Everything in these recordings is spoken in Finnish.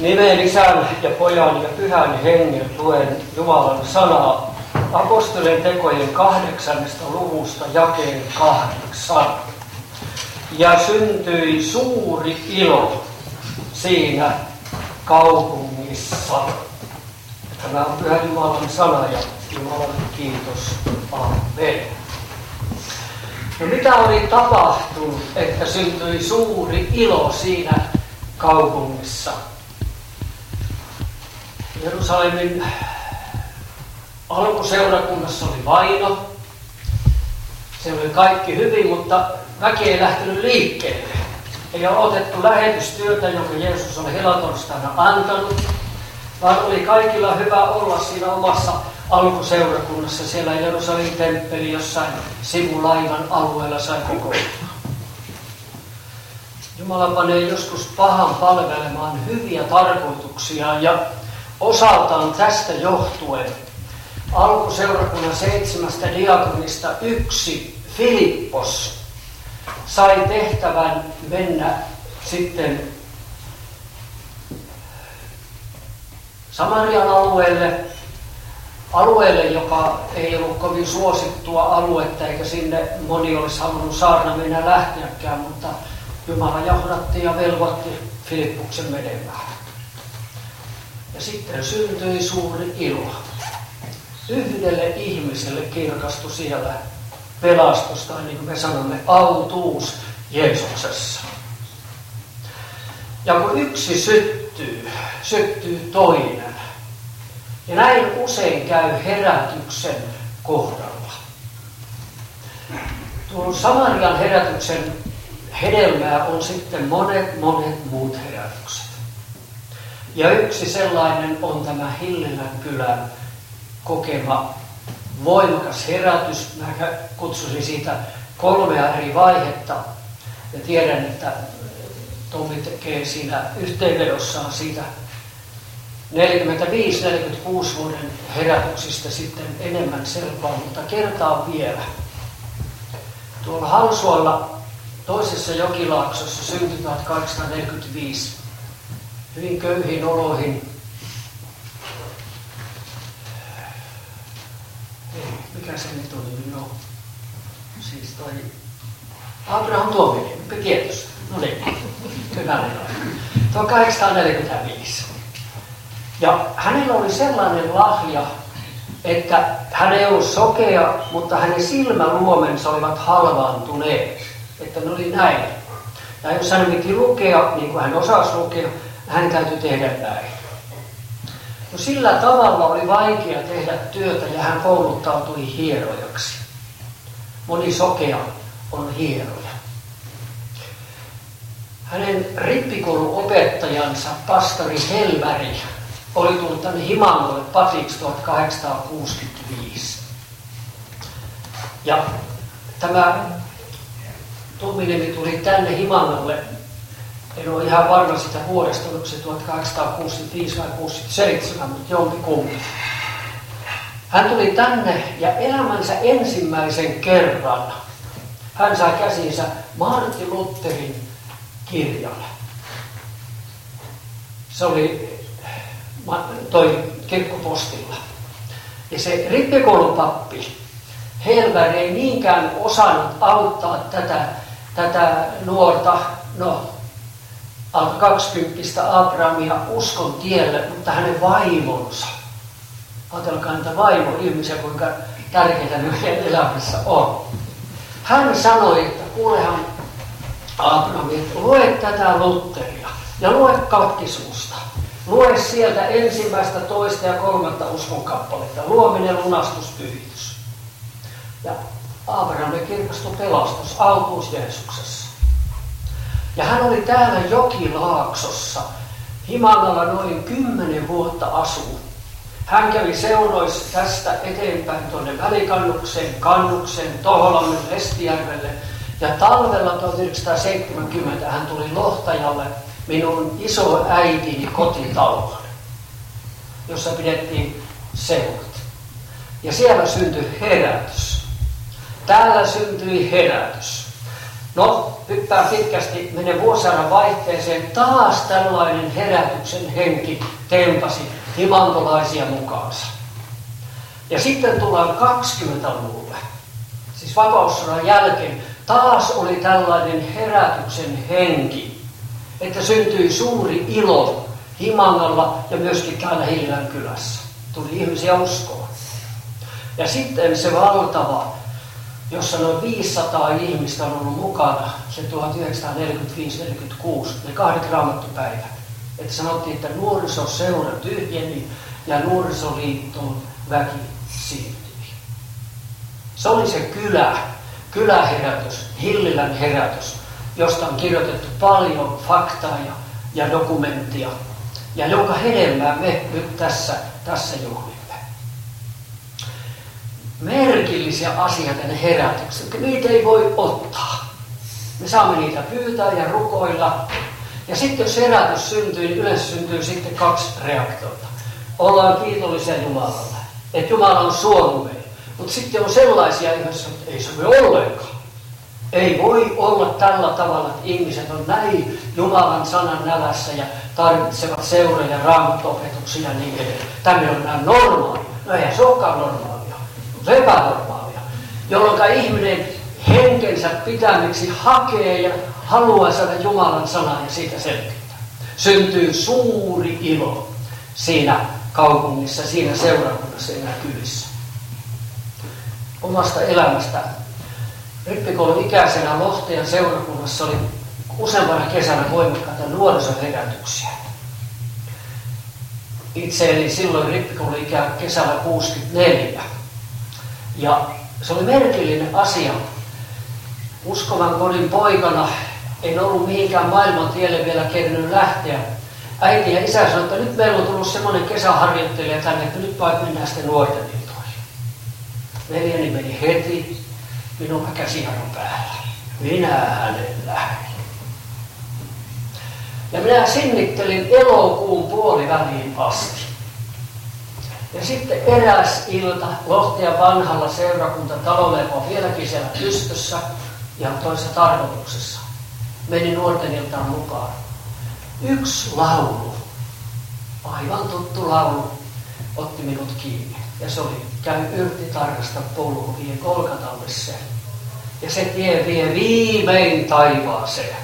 Nimeen Isän ja Pojan ja Pyhän Hengen luen Jumalan sanaa apostolien tekojen 8. luvusta jakeen 8. Ja syntyi suuri ilo siinä kaupungissa. Tämä on Pyhän Jumalan sana ja Jumalan kiitos. Amen. No mitä oli tapahtunut, että syntyi suuri ilo siinä kaupungissa? Jerusalemin alkuseurakunnassa oli vaino. Se oli kaikki hyvin, mutta väki ei lähtenyt liikkeelle. Ei ole otettu lähetystyötä, jonka Jeesus on helatorstaina antanut, vaan oli kaikilla hyvä olla siinä omassa alkuseurakunnassa. Siellä Jerusalemin temppeli jossain sivulaivan alueella sai kokoontua. Jumala panee joskus pahan palvelemaan hyviä tarkoituksia ja osaltaan tästä johtuen alkuseurakunnan 7 diakonista yksi, Filippos, sai tehtävän mennä sitten Samarian alueelle, joka ei ollut kovin suosittua aluetta, eikä sinne moni olisi halunnut saarna mennä lähteäkään, mutta Jumala jahdatti ja velvoitti Filippuksen menemään. Ja sitten syntyi suuri ilo. Yhdelle ihmiselle kirkastui siellä pelastus, tai niin kuin me sanomme, autuus Jeesuksessa. Ja kun yksi syttyy toinen. Ja näin usein käy herätyksen kohdalla. Tuon Samarian herätyksen hedelmää on sitten monet muut herätykset. Ja yksi sellainen on tämä Hillelän kylän kokema voimakas herätys. Mä kutsusin siitä 3 eri vaihetta. Ja tiedän, että Tommi tekee siinä yhteenvedossaan siitä 45-46 vuoden herätyksistä sitten enemmän selkoa, mutta kertaan vielä. Tuolla Halsualla toisessa jokilaaksossa syntyi 1845 hyvin köyhiin oloihin. Mikä se nyt on? No, siis toi Abraham Tuominen, kiitos. No niin, hyvä aika. Tuo 1845. Ja hänellä oli sellainen lahja, että hän ei ollut sokea, mutta hänen silmäluomensa olivat halvaantuneet. Että ne oli näin. Ja jos hän piti lukea, niin kuin hän osasi lukea, hän täytyi tehdä näin. No sillä tavalla oli vaikea tehdä työtä ja hän kouluttautui hierojaksi. Moni sokea on hieroja. Hänen rippikouluopettajansa, pastori Helväri, oli tullut tänne Himangolle papiksi 1865. Ja tämä Tumminiemi tuli tänne Himangolle, en ole ihan varma sitä vuodesta, onko se 1865 vai 67, mutta jompikumpi. Hän tuli tänne ja elämänsä ensimmäisen kerran hän sai käsiinsä Martin Lutherin kirjan. Se oli toi kirkkopostilla. Ja se rippikoulupappi Helväri ei niinkään osannut auttaa tätä nuorta, alta 20 Abrahamia uskon tielle, mutta hänen vaimonsa. Ajatelkaa niitä vaimo-ihmisiä, kuinka tärkeitä meidän elämässä on. Hän sanoi, että kuulehan Abrahami, että lue tätä Lutheria ja lue katkismusta. Lue sieltä 1., 2. ja 3. uskon kappaletta. Luominen, lunastus, pyhitys. Ja Abrahamin kirkastui pelastus, autuus Jeesuksessa. Ja hän oli täällä Jokilaaksossa. Himangalla noin 10 vuotta asuu. Hän kävi seuroissa tästä eteenpäin tuonne Välikannukseen, Kannukseen, Toholammen, Lestijärvelle. Ja talvella 1970 hän tuli Lohtajalle minun isoäitini kotitaloon, jossa pidettiin seurat. Ja siellä syntyi herätys. Täällä syntyi herätys. No, hyppää pitkästi, menee vuosisadan vaihteeseen, taas tällainen herätyksen henki tempasi himantolaisia mukaansa. Ja sitten tullaan 20-luvulle, siis vapaussodan jälkeen, taas oli tällainen herätyksen henki, että syntyi suuri ilo Himangalla ja myöskin täällä Hillilän kylässä. Tuli ihmisiä uskoon. Ja sitten se valtava, jossa noin 500 ihmistä on ollut mukana, se 1945-46, ne 2 raamattupäivät. Että sanottiin, että nuorisoseura tyhjeni ja nuorisoliiton väki siirtyi. Se oli se kyläherätys, Hillilän herätys, josta on kirjoitettu paljon faktaa ja dokumenttia, ja jonka hedelmää me nyt tässä juhlimme. Merkillisiä asioita ne herätykset, niitä ei voi ottaa. Me saamme niitä pyytää ja rukoilla. Ja sitten jos herätys syntyy, niin yleensä syntyy sitten 2 reaktiota. Ollaan kiitollisia Jumalalle, että Jumala on suonut meille. Mutta sitten on sellaisia ihmisiä, että ei se voi ollenkaan. Ei voi olla tällä tavalla, että ihmiset on näin Jumalan sanan nälässä ja tarvitsevat seuroja ja raamattuopetuksia ja niin edelleen. Tämmöinen on näin normaalia. No eihän se olekaan normaalia. Se on epänormaalia. Jolloin ihminen henkensä pitämiksi hakee ja haluaa saada Jumalan sanaa ja siitä selvittää. Syntyy suuri ilo siinä kaupungissa, siinä seurakunnassa, siinä kylissä. Omasta elämästä. Rippikoulun ikäisenä Lohteen seurakunnassa oli useampana kesänä voimakkaita nuorisoherätyksiä. Itse eli silloin rippikoulun ikä kesällä 64. Ja se oli merkillinen asia. Uskovan kodin poikana en ollut mihinkään maailman tielle vielä kerännyt lähteä. Äiti ja isä sanoi, että nyt meillä on tullut semmoinen kesäharjoittelija tänne, että nyt vaikka mennään sitten nuorten iltoihin. Veljeni meni heti, minun käsiharron päällä. Minä hänen lähdin. Ja minä sinnittelin elokuun puoliväliin asti. Ja sitten eräs ilta Lohteen vanhalla seurakuntatalolla, joka on vieläkin siellä pystyssä ja toisessa tarkoituksessa, meni nuorten iltaan mukaan. Yksi laulu, aivan tuttu laulu, otti minut kiinni. Ja se oli, käy yrti tarkasta polku, vie Golgatalle sen. Ja se tie vie viimein taivaaseen.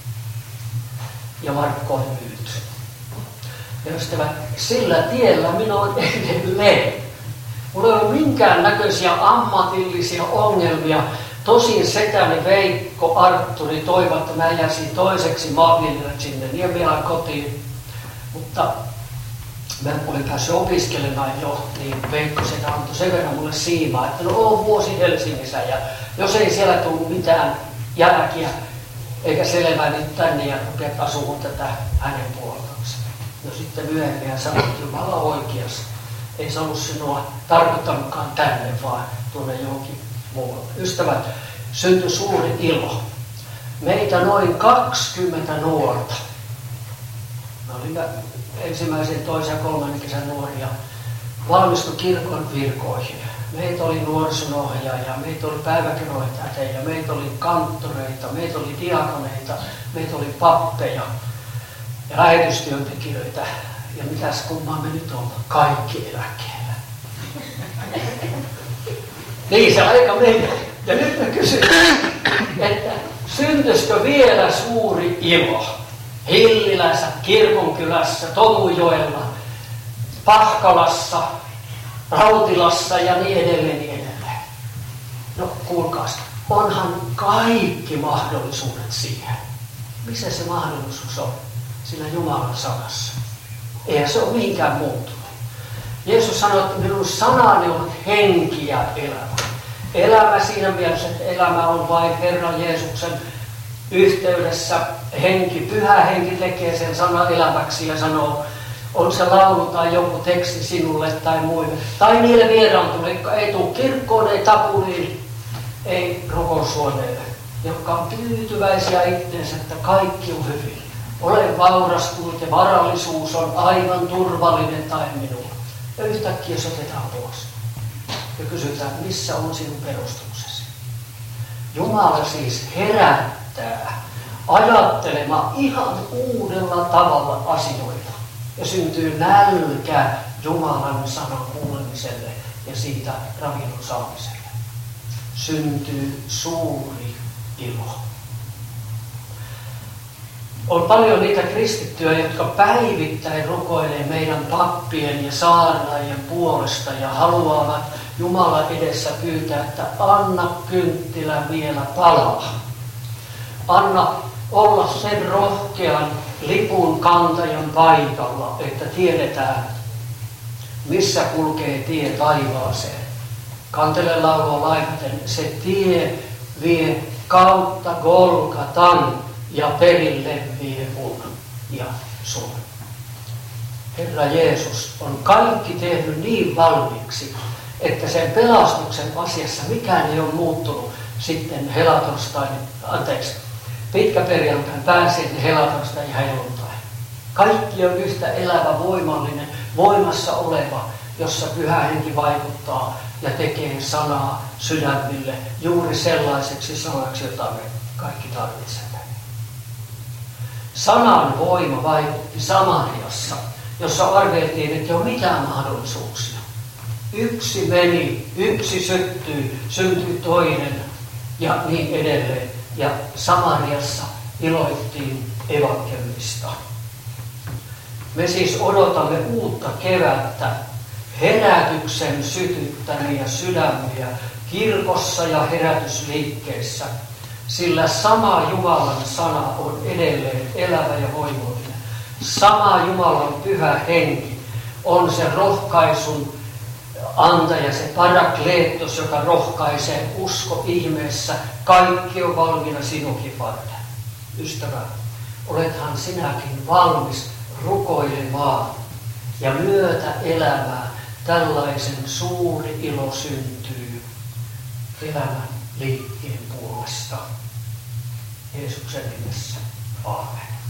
Ja Markko on myyty. Ja ystävät, sillä tiellä minä olen edelleen. Mulla ei ole minkään näköisiä ammatillisia ongelmia. Tosin setäni Veikko Artturi toivoi, että mä jäisin toiseksi maanviljelijät sinne Niemialän kotiin. Mutta mä olin päässyt opiskelemaan jo, niin Veikko setä antoi sen verran mulle siimaa, että no on vuosi Helsingissä ja jos ei siellä tule mitään jälkiä eikä selvää, niin tänne ja rupeat asumaan tätä hänen puoleltaansa. No sitten myöhemmin hän sanoi, että Jumala oikeassa. Ei se ollut sinua tarkoittanutkaan tänne, vaan tuonne johonkin muualle. Ystävät, syntyi suuri ilo. Meitä noin 20 nuorta. Me olimme ensimmäisen, toisen ja kolmannen kesän nuoria. Valmistui kirkon virkoihin. Meitä oli nuorisonohjaajia, meitä oli päiväkerhoitajia, meitä oli kanttoreita, meitä oli diakoneita, meitä oli pappeja ja lähetystyöntekijöitä. Ja mitäs kummaa me nyt ollaan? Kaikki eläkkeellä. Niin se aika meni. Ja nyt mä kysyn, että syntyisikö vielä suuri ilo Hillilässä, Kirkonkylässä, Tomujoella, Pahkalassa, Rautilassa ja niin edelleen, niin edelleen. No kuulkaas, onhan kaikki mahdollisuudet siihen. Missä se mahdollisuus on? Sillä Jumalan sanassa. Eihän se ole mihinkään muuttunut. Jeesus sanoi, että minun sanani on henki ja elämä. Elämä siinä mielessä, että elämä on vain Herran Jeesuksen yhteydessä. Henki, pyhä henki tekee sen sanan elämäksi ja sanoo, on se laulu tai joku teksti sinulle tai muille. Tai niille vieraantuneille, jotka ei tule kirkkoon, ei tapuliin, ei rukoushuoneelle. Jotka on tyytyväisiä itseensä, että kaikki on hyvin. Olen vaurastunut ja varallisuus on aivan turvallinen tai minulla. Ja yhtäkkiä se otetaan pois. Ja kysytään, missä on sinun perustuksesi. Jumala siis herättää ajattelemaan ihan uudella tavalla asioita. Ja syntyy nälkä Jumalan sanan kuulemiselle ja siitä ravinnon saamiselle. Syntyy suuri ilo. On paljon niitä kristittyjä, jotka päivittäin rukoilee meidän pappien ja saarnaajien puolesta ja haluavat Jumalan edessä pyytää, että anna kynttilä vielä palaa. Anna olla sen rohkean lipun kantajan paikalla, että tiedetään, missä kulkee tie taivaaseen. Kantele laulua lainaten, se tie vie kautta Golgatan ja perille vie mun ja sun. Herra Jeesus on kaikki tehnyt niin valmiiksi, että sen pelastuksen asiassa mikään ei ole muuttunut sitten pitkäperjantain pääsiäisen, helatorstain ja helluntain. Kaikki on yhtä elävä, voimallinen, voimassa oleva, jossa Pyhä Henki vaikuttaa ja tekee sanaa sydämille juuri sellaiseksi sanaksi, jota me kaikki tarvitsemme. Sanan voima vaikutti Samariassa, jossa arveltiin, että ei ole mitään mahdollisuuksia. Yksi meni, yksi syntyi toinen ja niin edelleen. Ja Samariassa iloittiin evankelista. Me siis odotamme uutta kevättä, herätyksen sytyttämiä sydämiä kirkossa ja herätysliikkeissä, sillä sama Jumalan sana on edelleen elävä ja voimallinen. Sama Jumalan Pyhä Henki on se rohkaisun antaja, se parakleettos, joka rohkaisee usko ihmeessä. Kaikki on valmiina sinunkin varten. Ystävä, olethan sinäkin valmis rukoilemaan ja myötä elämään. Tällaisen suuri ilo syntyy elämän liikkeen puolesta. Jeesuksen nimessä. Aamen.